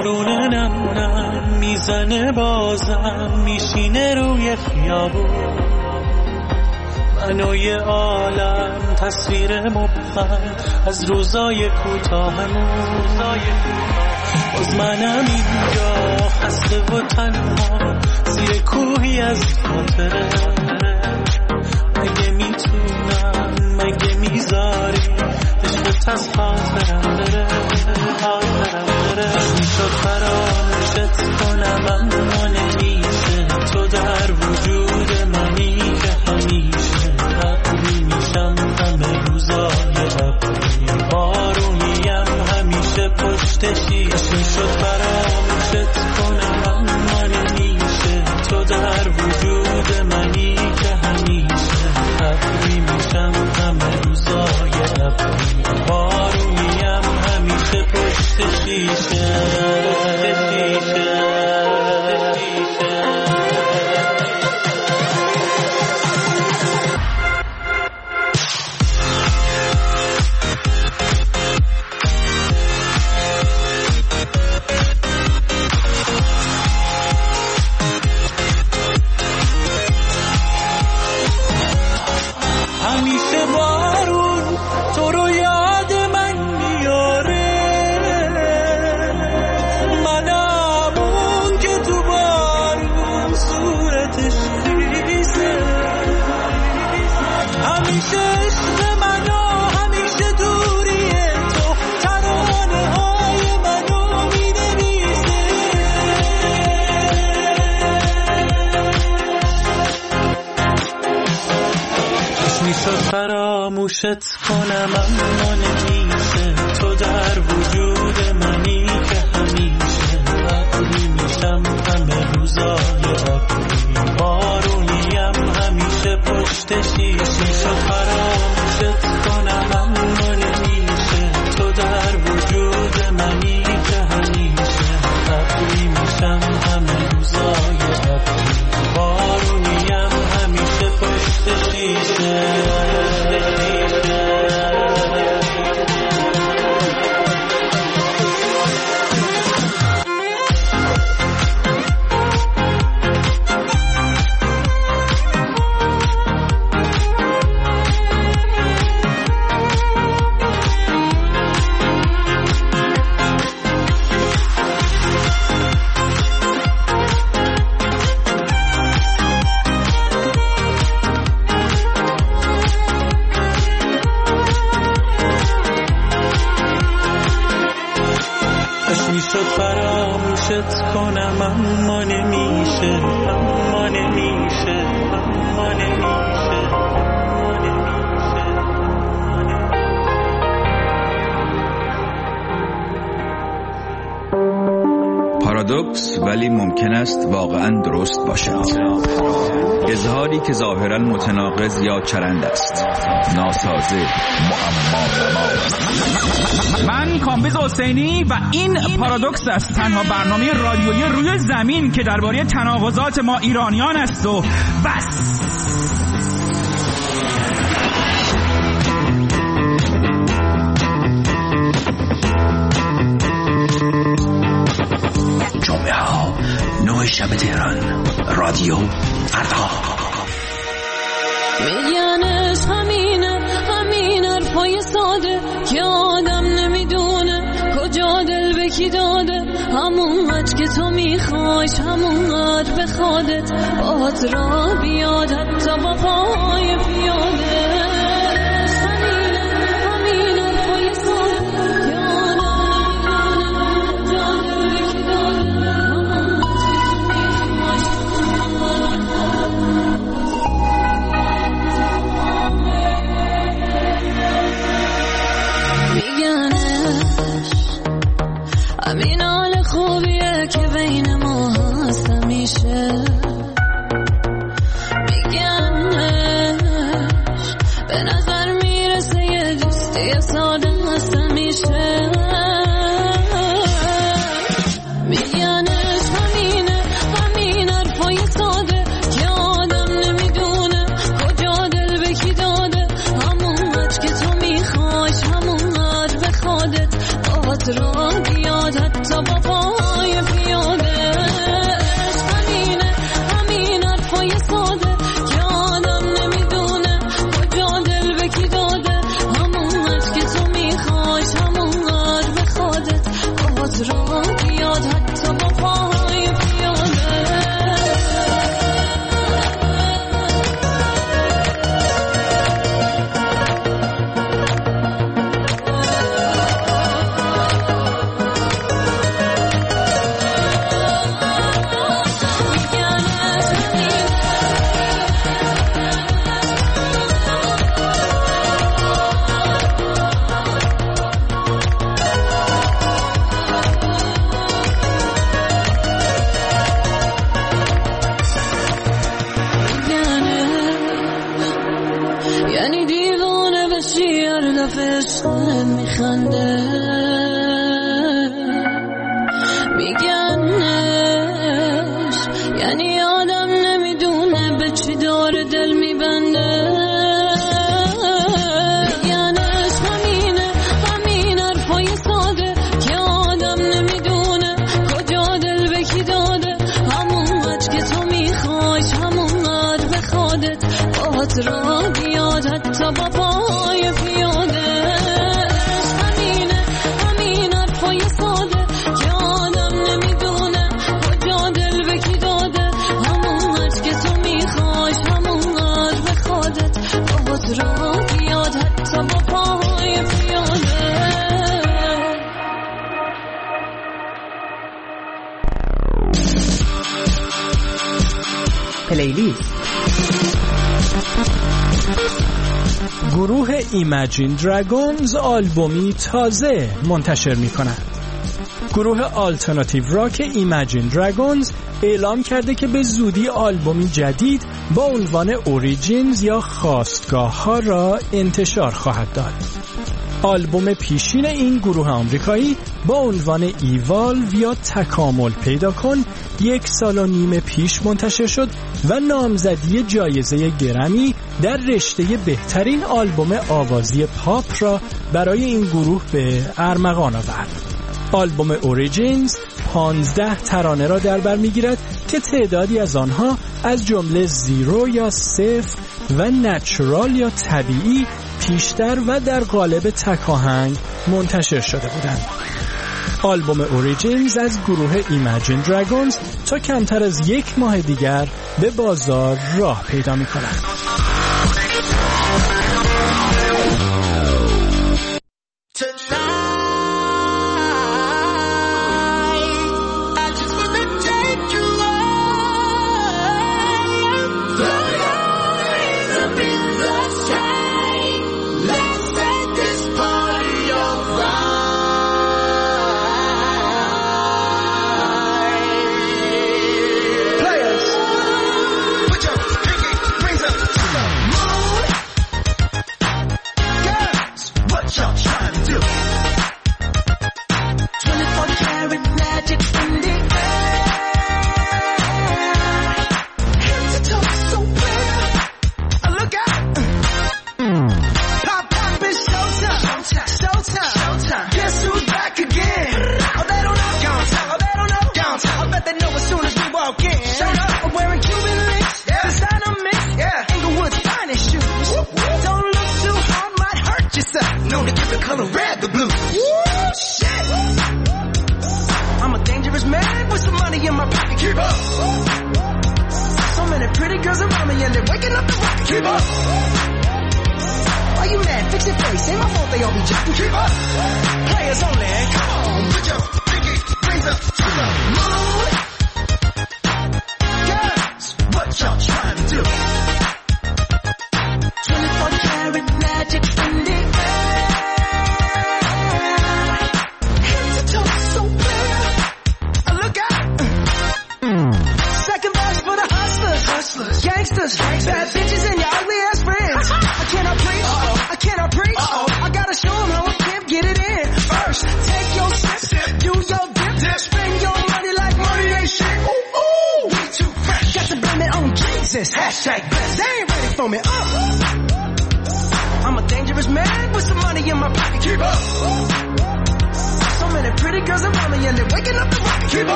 بارون نم نم میزنه بازم میشینه روی خیابون، منو یه عالم تصویر مبهم از روزای کوتاهمون. باز منم اینجا خسته و تنها زیر کوهی از خاطره، مگه میتونم مگه میذاری عشقت از خاطرم بره. میشد فراموشت کنم اما نمیشه، تو در وجود منی که همیشه ابری میشم همه روزای ابری، بارونیم همیشه پشت شیشه. میشد فراموشت کنم اما نمیشه، تو در وجود منی که همیشه ابری میشم همه روزای ابری، بارونیم همیشه پشت شیشه. همیشه بارون تو رو یاد من میاره، منم اون که تو بارون صورتش ریزه. همیشه عشق منو همیشه دوریه، تو ترانه های منو مینویسه. میشد فراموشت کنم اما نمیشه، تو در وجود منی که همیشه ابری میشم همه روزای ابری، بارونیم همیشه پشت شیشه. میشد فراموشت کنم اما نمیشه، تو در وجود منی که همیشه ابری میشم همه روزای ابری، بارونیم همیشه پشت شیشه. میشد فراموشت کنم اما نمیشه، اما نمیشه، اما نمیشه. پارادوکس ولی ممکن است واقعا درست باشد. اظهاری که ظاهرا متناقض یا چرند است، ناسازه، معما. من کامبیز حسینی و این پارادوکس است، تنها برنامه رادیویی روی زمین که درباره تناقضات ما ایرانیان است و بس. جمعه ها 9 شب تهران، رادیو فردا. میگنش همین حرفای ساده که آدم نمیدونه کجا دل به کی داده، همونقدر که تو میخوایش همونقدر به خودت باهات را بیاد، حتی با پای پیاده. همین حرفای ساده که آدم نمیدونه کجا دل به کی همین حال خوبیه که بین ما هست همیشه. میگنش به نظر میرسه یه دوستی ساده هست همیشه. میگنش همین حرفای ساده که آدم نمیدونه کجا دل به کی داده، همونقدر که تو میخوایش همونقدر به خودت باهات را بیاد، حتی با میگنش، یعنی آدم نمیدونه به چی داره دل میبنده. میگنش همین حرفای ساده که آدم نمیدونه کجا دل به کی داده. همونقدر که تو میخوایش همونقدر به خودت باهات را بیاد، حتی با پای پیاده. همین حرفای ساده که آدم نمیدونه کجا دل به کی داده. همونقدر که تو میخوایش همونقدر به خودت باهات را بیاد، حتی با پای پیاده. پلیلیست. گروه ایمجین دراگونز آلبومی تازه منتشر می کند. گروه آلترناتیو راک ایمجین دراگونز اعلام کرده که به زودی آلبومی جدید با عنوان اوریجینز یا خاستگاه ها را انتشار خواهد داد. آلبوم پیشین این گروه آمریکایی با عنوان ایوالو یا تکامل پیدا کن 1.5 سال پیش منتشر شد و نامزدی جایزه گرمی در رشته بهترین آلبوم آوازی پاپ را برای این گروه به ارمغان آورد. آلبوم اوریجینز 15 ترانه را در بر می‌گیرد که تعدادی از آنها از جمله زیرو یا صفر و نچرال یا طبیعی پیشتر و در قالب تکاهنگ منتشر شده بودند. آلبوم اوریجینز از گروه ایمجین دراگونز تا کمتر از 1 ماه دیگر به بازار راه پیدا می‌کند.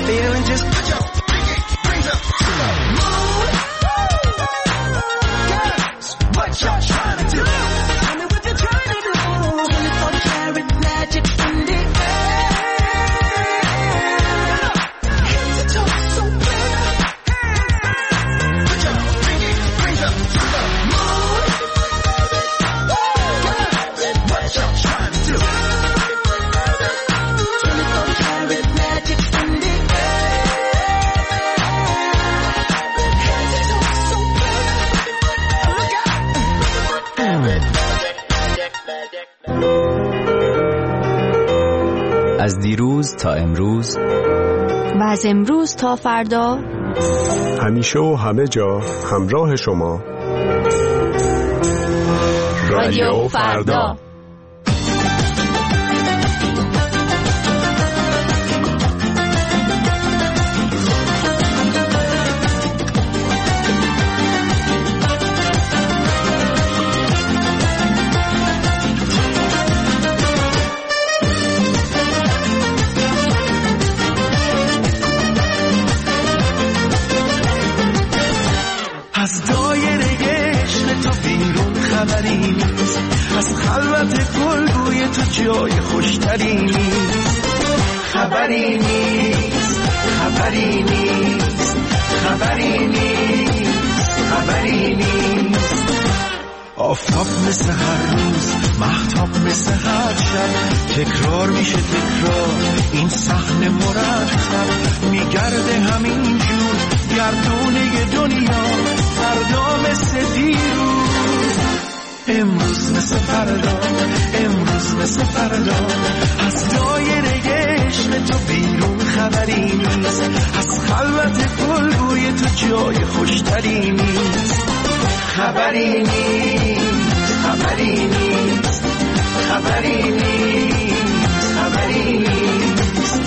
feeling, just put your pinky rings up to the moon. Girls, what y'all trying to do? Tell me what you're trying to do. 24-karat magic in the air. Head to toe, so clear. Put your pinky rings up to the moon. Girls, what y'all trying to do? 24-karat magic in the از دیروز تا امروز و از امروز تا فردا، همیشه و همه جا همراه شما. رادیو فردا. از دایره عشق تو بیرون خبری نیست، از خلوت گلگوی تو جای خوشتری نیست. خبری نیست، خبری نیست، خبری نیست، خبری نیست. آفتاب مثل هر روز، مهتاب مثل هر شب، تکرار میشه تکرار این صحنه مرتب. میگرده همین جور گردونه دنیا، فردا مثل دیروز، امروز مثل فردا، امروز مثل فردا. از دایره عشق تو بیرون خبری نیست، از خلوت گلگوی تو جای خوشتری نیست. خبری نیست، خبری نیست، خبری نیست، خبری نیست.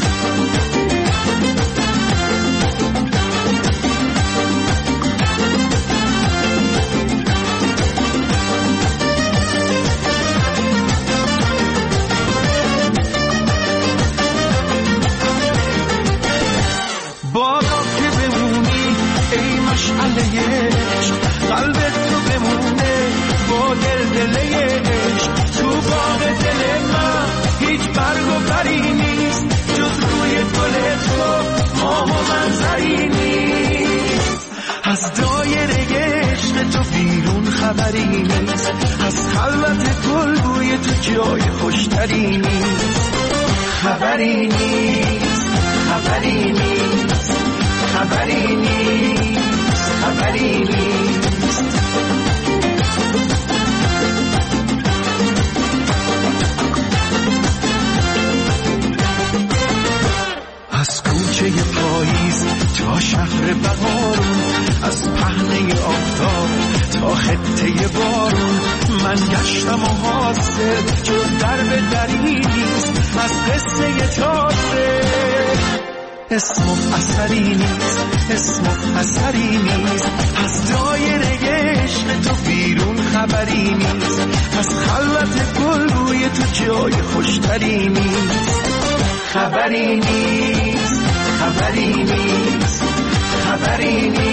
بادا که بمونی ای مشعله عشق، قلبت تو بمونه با دلدله عشق. تو باغ دل من هیچ برگ و بری نیست، جز روی گل تو ماه و منظری نیست. از دایره عشق تو بیرون خبری نیست، از خلوت گلگوی تو جای خوشتری نیست. خبری نیست، خبری نیست، خبری نیست، خبری نیست. از کوچه پاییز تا شهر بهارون، از پهنه آفتاب تا خطه بارون، من گشتم و حاصل جز درب دری نیست، از قصه تازه اسم اثری نیست، اسم اثری نیست. از دایره عشق تو بیرون خبری نیست، از خلوت گلگوی تو جای خوشتری نیست. خبری نیست، خبری نیست، خبری نیست.